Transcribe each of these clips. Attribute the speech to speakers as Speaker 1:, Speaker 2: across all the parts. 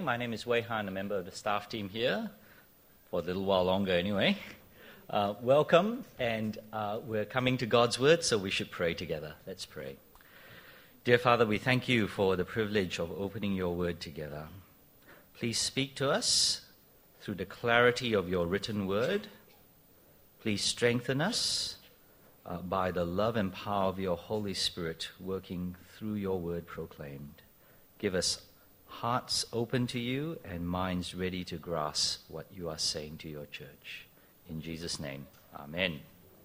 Speaker 1: My name is Wei Han, a member of the staff team here, for a little while longer anyway. Welcome, and we're coming to God's Word, so we should pray together. Let's pray. Dear Father, we thank you for the privilege of opening your Word together. Please speak to us through the clarity of your written Word. Please strengthen us by the love and power of your Holy Spirit working through your Word proclaimed. Give us hearts open to you and minds ready to grasp what you are saying to your church. In Jesus' name, amen.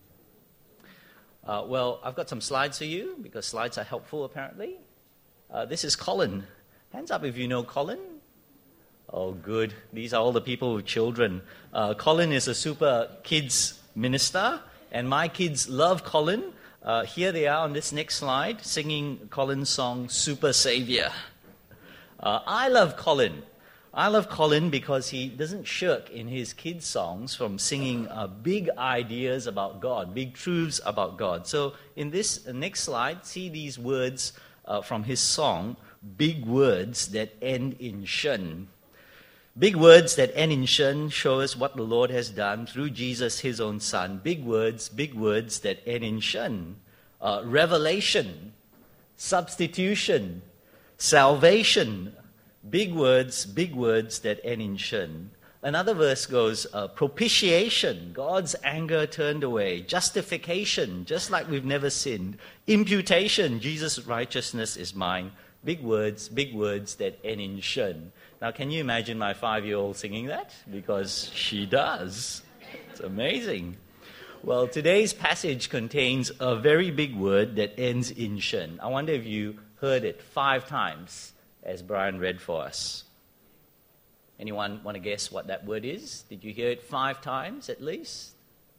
Speaker 1: I've got some slides for you because slides are helpful apparently. This is Colin. Hands up if you know Colin. Oh, good. These are all the people with children. Colin is a super kids minister, and my kids love Colin. Here they are on this next slide, singing Colin's song, Super Savior. I love Colin. I love Colin because he doesn't shirk in his kids' songs from singing big ideas about God, big truths about God. So in this next slide, see these words from his song, big words that end in shen. Big words that end in shen show us what the Lord has done through Jesus, his own son. Big words that end in shen. Revelation, substitution, salvation, big words that end in shen. Another verse goes, propitiation, God's anger turned away. Justification, just like we've never sinned. Imputation, Jesus' righteousness is mine. Big words that end in shen. Now, can you imagine my 5-year-old singing that? Because she does. It's amazing. Well, today's passage contains a very big word that ends in shen. I wonder if you heard it 5 times as Brian read for us. Anyone want to guess what that word is? Did you hear it 5 times at least?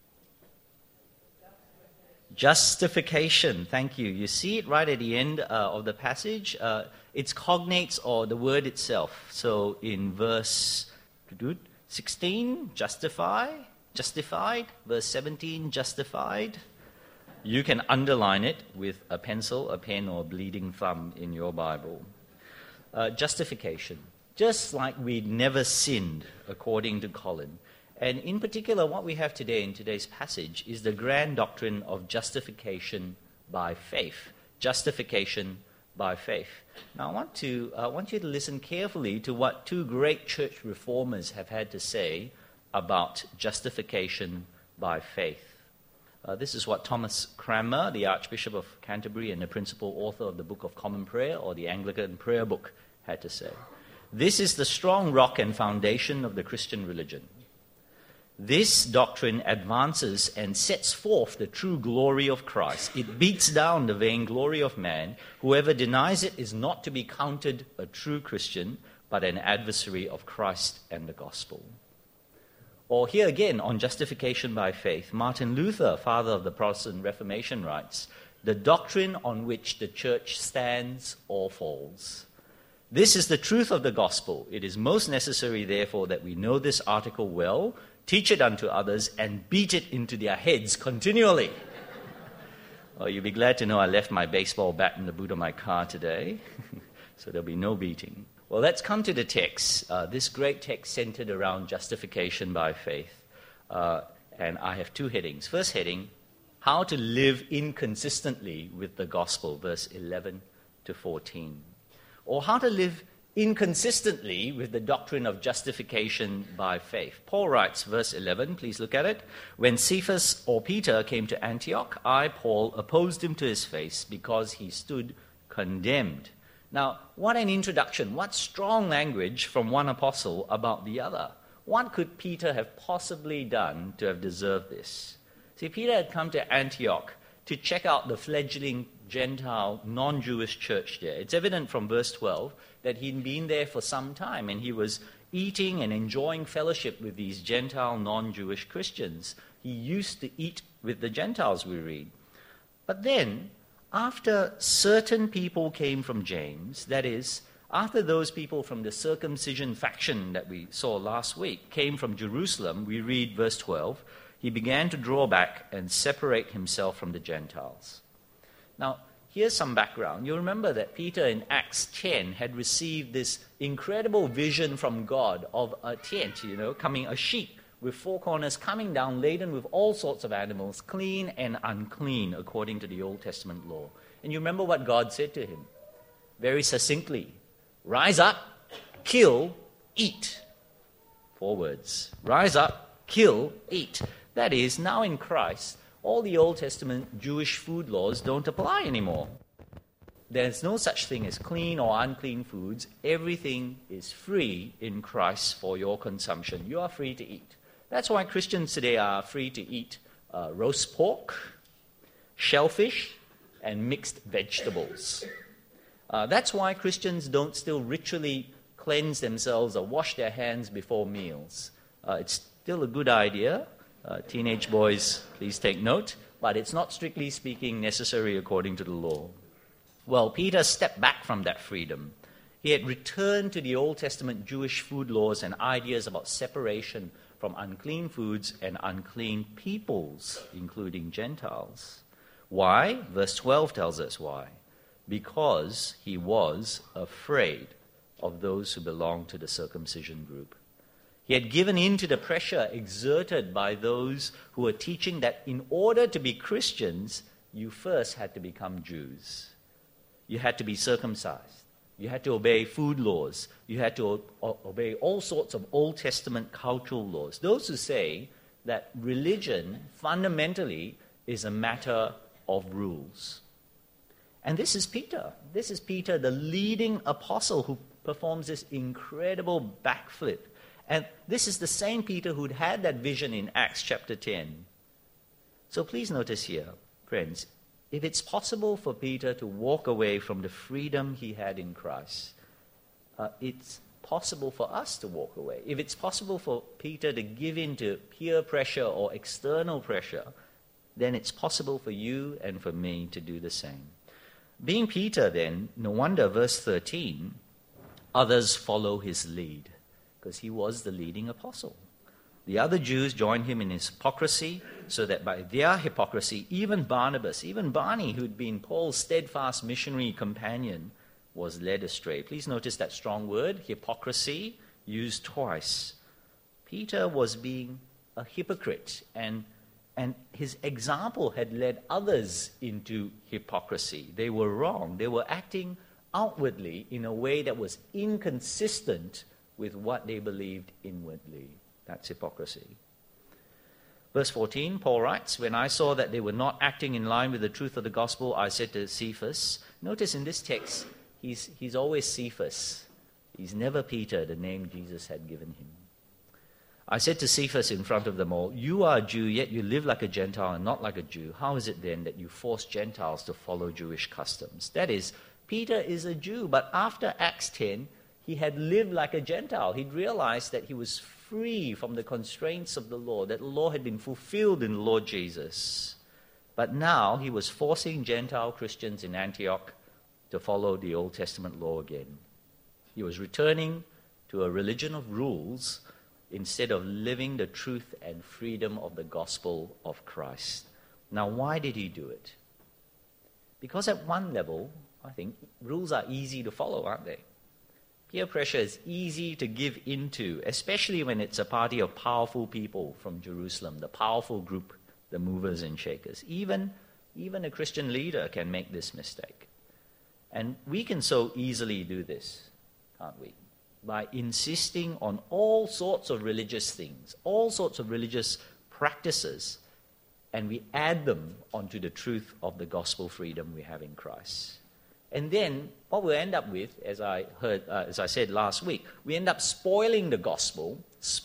Speaker 1: Justification. Thank you. You see it right at the end of the passage. It's cognates or the word itself. So in verse 16, justified. Verse 17, justified. You can underline it with a pencil, a pen, or a bleeding thumb in your Bible. Justification. Just like we'd never sinned, according to Colin. And in particular, what we have today in today's passage is the grand doctrine of justification by faith. Justification by faith. Now, I want you to listen carefully to what 2 great church reformers have had to say about justification by faith. This is what Thomas Cranmer, the Archbishop of Canterbury and the principal author of the Book of Common Prayer, or the Anglican Prayer Book, had to say. This is the strong rock and foundation of the Christian religion. This doctrine advances and sets forth the true glory of Christ. It beats down the vainglory of man. Whoever denies it is not to be counted a true Christian, but an adversary of Christ and the gospel. Or here again, on justification by faith, Martin Luther, father of the Protestant Reformation, writes, the doctrine on which the church stands or falls. This is the truth of the gospel. It is most necessary, therefore, that we know this article well, teach it unto others, and beat it into their heads continually. Oh, you'll be glad to know I left my baseball bat in the boot of my car today, so there'll be no beating. Well, let's come to the text. This great text centered around justification by faith. And I have 2 headings. First heading, how to live inconsistently with the gospel, verse 11 to 14. Or how to live inconsistently with the doctrine of justification by faith. Paul writes, verse 11, please look at it. When Cephas or Peter came to Antioch, I, Paul, opposed him to his face because he stood condemned. Now, what an introduction, what strong language from one apostle about the other. What could Peter have possibly done to have deserved this? See, Peter had come to Antioch to check out the fledgling Gentile, non-Jewish church there. It's evident from verse 12 that he'd been there for some time and he was eating and enjoying fellowship with these Gentile, non-Jewish Christians. He used to eat with the Gentiles, we read. But then, after certain people came from James, that is, after those people from the circumcision faction that we saw last week came from Jerusalem, we read verse 12, he began to draw back and separate himself from the Gentiles. Now, here's some background. You remember that Peter in Acts 10 had received this incredible vision from God of a tent, coming, a sheep with four corners coming down, laden with all sorts of animals, clean and unclean, according to the Old Testament law. And you remember what God said to him? Very succinctly, rise up, kill, eat. 4 words. Rise up, kill, eat. That is, now in Christ, all the Old Testament Jewish food laws don't apply anymore. There's no such thing as clean or unclean foods. Everything is free in Christ for your consumption. You are free to eat. That's why Christians today are free to eat roast pork, shellfish, and mixed vegetables. That's why Christians don't still ritually cleanse themselves or wash their hands before meals. It's still a good idea. Teenage boys, please take note. But it's not strictly speaking necessary according to the law. Well, Peter stepped back from that freedom. He had returned to the Old Testament Jewish food laws and ideas about separation from unclean foods and unclean peoples, including Gentiles. Why? Verse 12 tells us why. Because he was afraid of those who belonged to the circumcision group. He had given in to the pressure exerted by those who were teaching that in order to be Christians, you first had to become Jews. You had to be circumcised. You had to obey food laws. You had to obey all sorts of Old Testament cultural laws. Those who say that religion fundamentally is a matter of rules. And this is Peter. This is Peter, the leading apostle who performs this incredible backflip. And this is the same Peter who'd had that vision in Acts chapter 10. So please notice here, friends, if it's possible for Peter to walk away from the freedom he had in Christ, it's possible for us to walk away. If it's possible for Peter to give in to peer pressure or external pressure, then it's possible for you and for me to do the same. Being Peter then, no wonder, verse 13, others follow his lead, because he was the leading apostle. The other Jews joined him in his hypocrisy, so that by their hypocrisy, even Barnabas, even Barney, who'd been Paul's steadfast missionary companion, was led astray. Please notice that strong word, hypocrisy, used twice. Peter was being a hypocrite, and his example had led others into hypocrisy. They were wrong. They were acting outwardly in a way that was inconsistent with what they believed inwardly. That's hypocrisy. Verse 14, Paul writes, when I saw that they were not acting in line with the truth of the gospel, I said to Cephas, notice in this text, he's always Cephas. He's never Peter, the name Jesus had given him. I said to Cephas in front of them all, you are a Jew, yet you live like a Gentile and not like a Jew. How is it then that you force Gentiles to follow Jewish customs? That is, Peter is a Jew, but after Acts 10, he had lived like a Gentile. He'd realized that he was free from the constraints of the law, that the law had been fulfilled in the Lord Jesus. But now he was forcing Gentile Christians in Antioch to follow the Old Testament law again. He was returning to a religion of rules instead of living the truth and freedom of the gospel of Christ. Now, why did he do it? Because at one level, I think, rules are easy to follow, aren't they? Peer pressure is easy to give into, especially when it's a party of powerful people from Jerusalem, the powerful group, the movers and shakers. Even a Christian leader can make this mistake. And we can so easily do this, can't we? By insisting on all sorts of religious things, all sorts of religious practices, and we add them onto the truth of the gospel freedom we have in Christ. And then what we'll end up with, as I said last week, we end up spoiling the gospel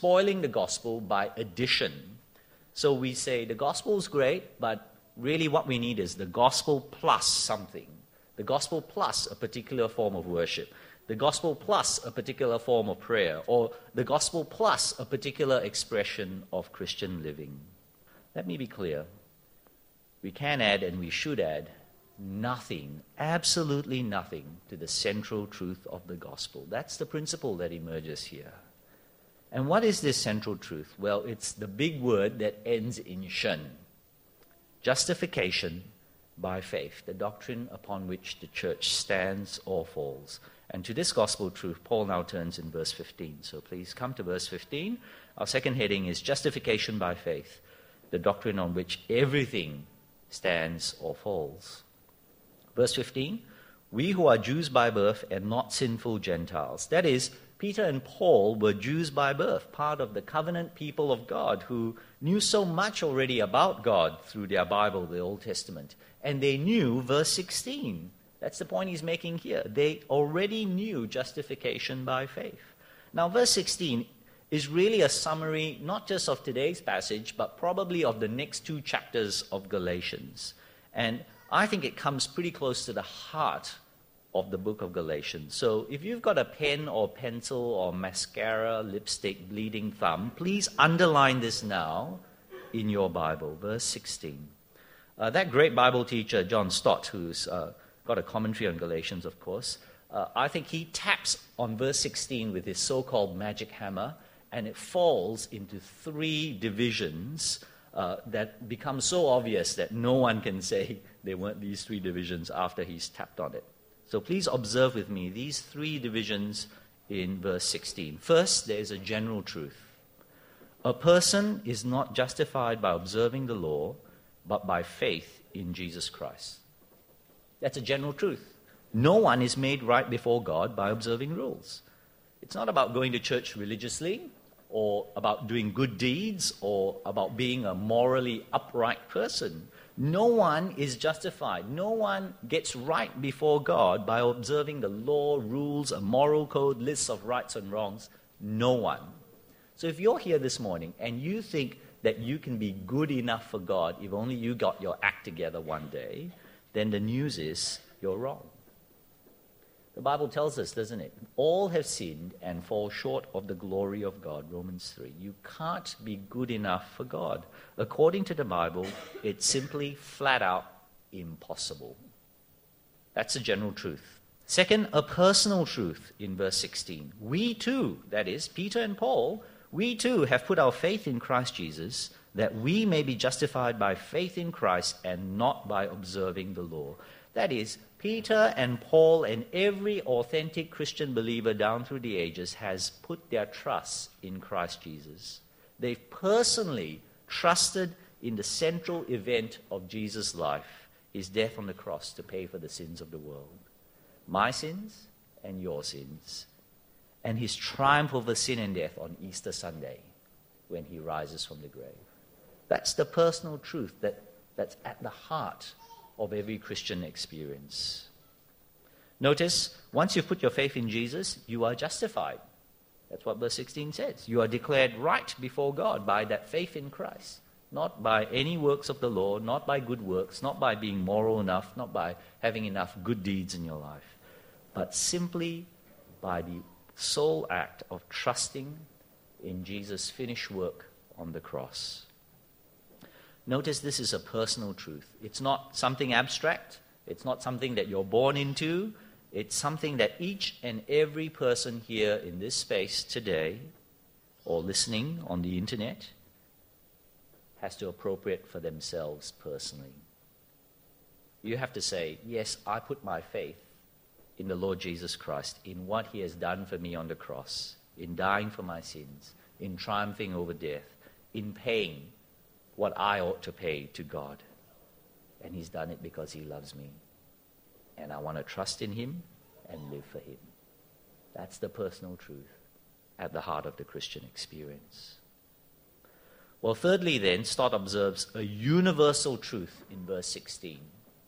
Speaker 1: by addition. So we say the gospel is great, but really what we need is the gospel plus something. The gospel plus a particular form of worship. The gospel plus a particular form of prayer. Or the gospel plus a particular expression of Christian living. Let me be clear. We can add and we should add nothing, absolutely nothing, to the central truth of the gospel. That's the principle that emerges here. And what is this central truth? Well, it's the big word that ends in shen. Justification by faith, the doctrine upon which the church stands or falls. And to this gospel truth, Paul now turns in verse 15. So please come to verse 15. Our second heading is justification by faith, the doctrine on which everything stands or falls. Verse 15, we who are Jews by birth and not sinful Gentiles. That is, Peter and Paul were Jews by birth, part of the covenant people of God who knew so much already about God through their Bible, the Old Testament. And they knew verse 16. That's the point he's making here. They already knew justification by faith. Now, verse 16 is really a summary not just of today's passage, but probably of the next two chapters of Galatians. And I think it comes pretty close to the heart of the book of Galatians. So if you've got a pen or pencil or mascara, lipstick, bleeding thumb, please underline this now in your Bible, verse 16. That great Bible teacher, John Stott, who's got a commentary on Galatians, of course, I think he taps on verse 16 with his so-called magic hammer, and it falls into three divisions that become so obvious that no one can say there weren't these three divisions after he's tapped on it. So please observe with me these three divisions in verse 16. First, there is a general truth. A person is not justified by observing the law, but by faith in Jesus Christ. That's a general truth. No one is made right before God by observing rules. It's not about going to church religiously, or about doing good deeds, or about being a morally upright person. No one is justified. No one gets right before God by observing the law, rules, a moral code, lists of rights and wrongs. No one. So if you're here this morning and you think that you can be good enough for God if only you got your act together one day, then the news is you're wrong. The Bible tells us, doesn't it? All have sinned and fall short of the glory of God, Romans 3. You can't be good enough for God. According to the Bible, it's simply flat out impossible. That's a general truth. Second, a personal truth in verse 16. We too, that is, Peter and Paul, we too have put our faith in Christ Jesus, that we may be justified by faith in Christ and not by observing the law. That is, Peter and Paul and every authentic Christian believer down through the ages has put their trust in Christ Jesus. They've personally trusted in the central event of Jesus' life, his death on the cross to pay for the sins of the world. My sins and your sins. And his triumph over sin and death on Easter Sunday when he rises from the grave. That's the personal truth that's at the heart of every Christian experience. Notice, once you've put your faith in Jesus, you are justified. That's what verse 16 says. You are declared right before God by that faith in Christ. Not by any works of the law, not by good works, not by being moral enough, not by having enough good deeds in your life, but simply by the sole act of trusting in Jesus' finished work on the cross. Notice this is a personal truth. It's not something abstract. It's not something that you're born into. It's something that each and every person here in this space today, or listening on the internet, has to appropriate for themselves personally. You have to say, yes, I put my faith in the Lord Jesus Christ, in what he has done for me on the cross, in dying for my sins, in triumphing over death, in paying what I ought to pay to God. And he's done it because he loves me. And I want to trust in him and live for him. That's the personal truth at the heart of the Christian experience. Well, thirdly then, Stott observes a universal truth in verse 16.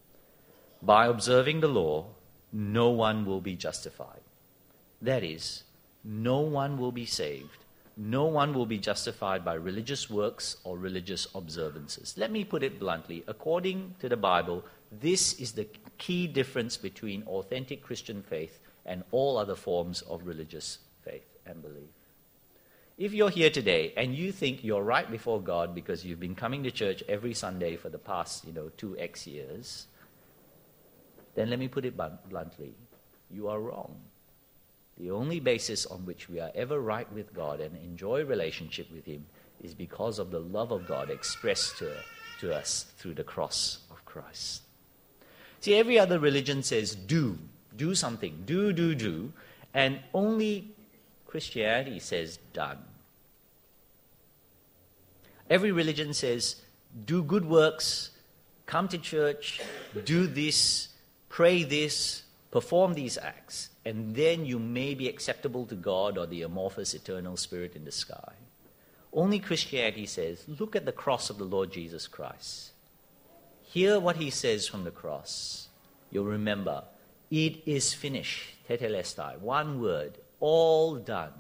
Speaker 1: By observing the law, no one will be justified. That is, no one will be saved. No one will be justified by religious works or religious observances. Let me put it bluntly. According to the Bible, this is the key difference between authentic Christian faith and all other forms of religious faith and belief. If you're here today and you think you're right before God because you've been coming to church every Sunday for the past, 2x years, then let me put it bluntly. You are wrong. The only basis on which we are ever right with God and enjoy relationship with him is because of the love of God expressed to us through the cross of Christ. See, every other religion says do something, do, and only Christianity says done. Every religion says do good works, come to church, do this, pray this, perform these acts, and then you may be acceptable to God or the amorphous eternal spirit in the sky. Only Christianity says, look at the cross of the Lord Jesus Christ. Hear what he says from the cross. You'll remember, it is finished, tetelestai, one word, all done.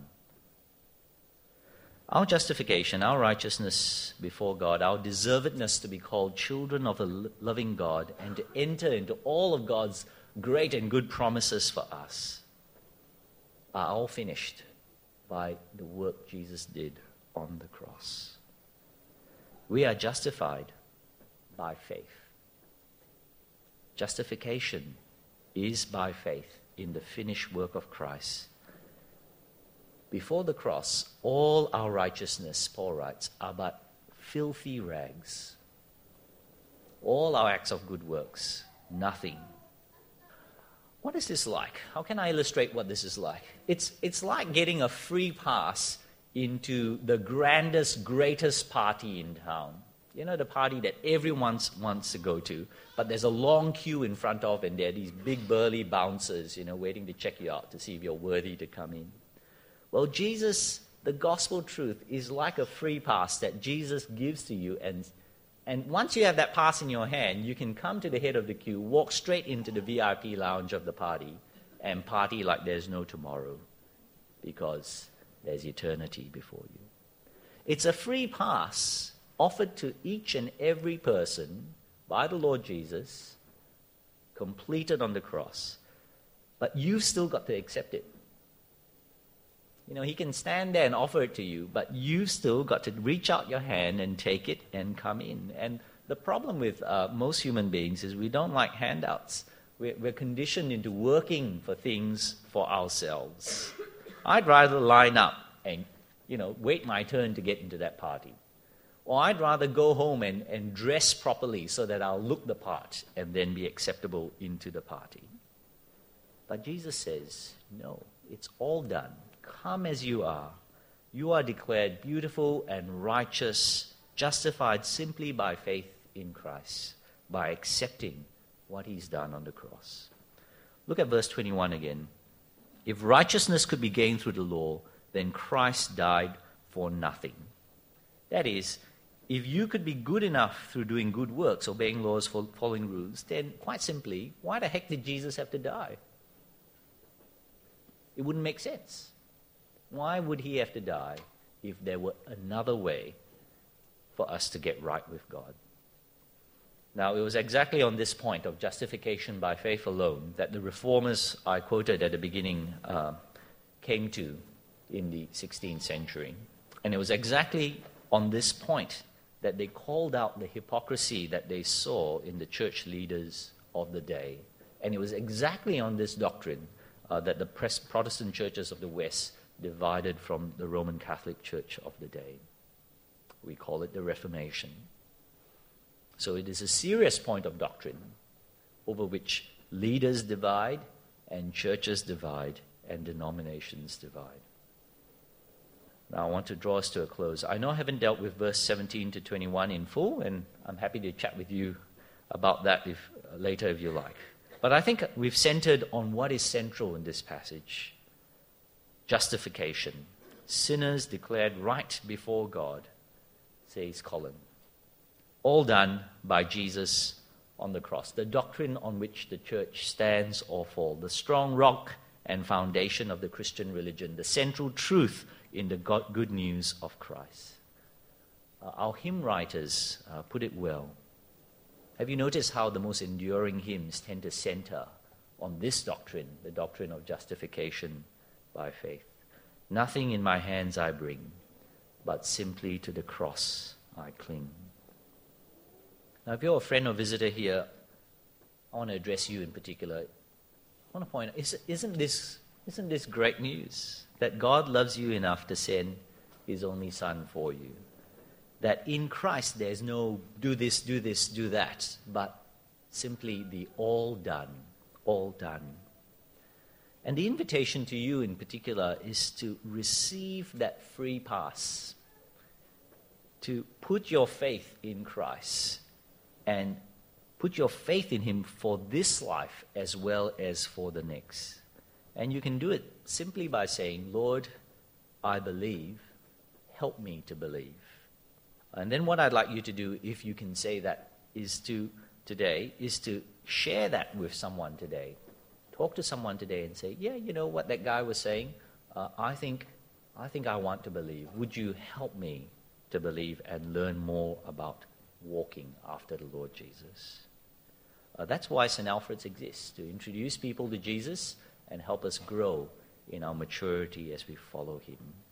Speaker 1: Our justification, our righteousness before God, our deservedness to be called children of a loving God and to enter into all of God's great and good promises for us are all finished by the work Jesus did on the cross. We are justified by faith. Justification is by faith in the finished work of Christ. Before the cross, all our righteousness, Paul writes, are but filthy rags. All our acts of good works, nothing. What is this like? How can I illustrate what this is like? It's like getting a free pass into the grandest, greatest party in town. You know, the party that everyone wants to go to, but there's a long queue in front of, and there are these big burly bouncers, waiting to check you out to see if you're worthy to come in. Well, Jesus, the gospel truth, is like a free pass that Jesus gives to you, and once you have that pass in your hand, you can come to the head of the queue, walk straight into the VIP lounge of the party, and party like there's no tomorrow, because there's eternity before you. It's a free pass offered to each and every person by the Lord Jesus, completed on the cross, but you've still got to accept it. He can stand there and offer it to you, but you've still got to reach out your hand and take it and come in. And the problem with most human beings is we don't like handouts. We're conditioned into working for things for ourselves. I'd rather line up and, wait my turn to get into that party. Or I'd rather go home and dress properly so that I'll look the part and then be acceptable into the party. But Jesus says, no, it's all done. Come as you are. You are declared beautiful and righteous, justified simply by faith in Christ, by accepting what he's done on the cross. Look at verse 21 again. If righteousness could be gained through the law, then Christ died for nothing. That is, if you could be good enough through doing good works, obeying laws, following rules, then quite simply, why the heck did Jesus have to die? It wouldn't make sense. Why would he have to die if there were another way for us to get right with God? Now, it was exactly on this point of justification by faith alone that the reformers I quoted at the beginning came to in the 16th century. And it was exactly on this point that they called out the hypocrisy that they saw in the church leaders of the day. And it was exactly on this doctrine that the Protestant churches of the West divided from the Roman Catholic Church of the day. We call it the Reformation. So it is a serious point of doctrine over which leaders divide and churches divide and denominations divide. Now I want to draw us to a close. I know I haven't dealt with verse 17 to 21 in full, and I'm happy to chat with you about that later if you like. But I think we've centered on what is central in this passage. Justification. Sinners declared right before God, says Colin. All done by Jesus on the cross. The doctrine on which the church stands or falls. The strong rock and foundation of the Christian religion. The central truth in the good news of Christ. Our hymn writers put it well. Have you noticed how the most enduring hymns tend to center on this doctrine, the doctrine of justification by faith? Nothing in my hands I bring, but simply to the cross I cling. Now, if you're a friend or visitor here, I want to address you in particular. I want to point out, isn't this great news? That God loves you enough to send his only Son for you. That in Christ there's no do this, do that, but simply the all done, all done. And the invitation to you in particular is to receive that free pass, to put your faith in Christ and put your faith in him for this life as well as for the next. And you can do it simply by saying, Lord, I believe, help me to believe. And then what I'd like you to do, if you can say that, is to share that with someone today. Talk to someone today and say, yeah, you know what that guy was saying? I think I want to believe. Would you help me to believe and learn more about walking after the Lord Jesus? That's why St. Alfred's exists, to introduce people to Jesus and help us grow in our maturity as we follow him.